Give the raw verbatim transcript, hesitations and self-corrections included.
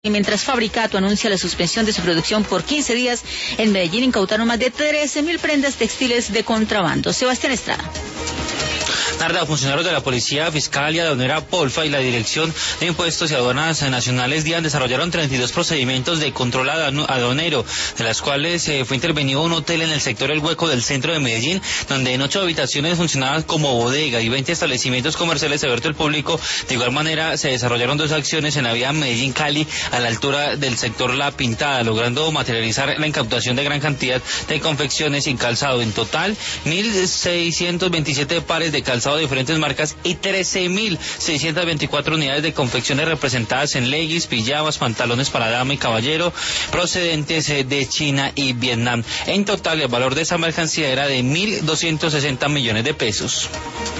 Y mientras Fabricato anuncia la suspensión de su producción por quince días, en Medellín incautaron más de trece mil prendas textiles de contrabando. Sebastián Estrada. Narda, funcionarios de la Policía Fiscal y Aduanera Polfa y la Dirección de Impuestos y Aduanas Nacionales DIAN desarrollaron treinta y dos procedimientos de control aduanero, de las cuales eh, fue intervenido un hotel en el sector El Hueco del centro de Medellín, donde en ocho habitaciones funcionaban como bodega y veinte establecimientos comerciales abiertos al público. De igual manera, se desarrollaron dos acciones en la vía Medellín-Cali a la altura del sector La Pintada, logrando materializar la incautación de gran cantidad de confecciones y calzado. En total, mil seiscientos veintisiete pares de calzado de diferentes marcas y trece mil seiscientas veinticuatro unidades de confecciones representadas en leggings, pijamas, pantalones para dama y caballero, procedentes de China y Vietnam. En total, el valor de esa mercancía era de mil doscientos sesenta millones de pesos.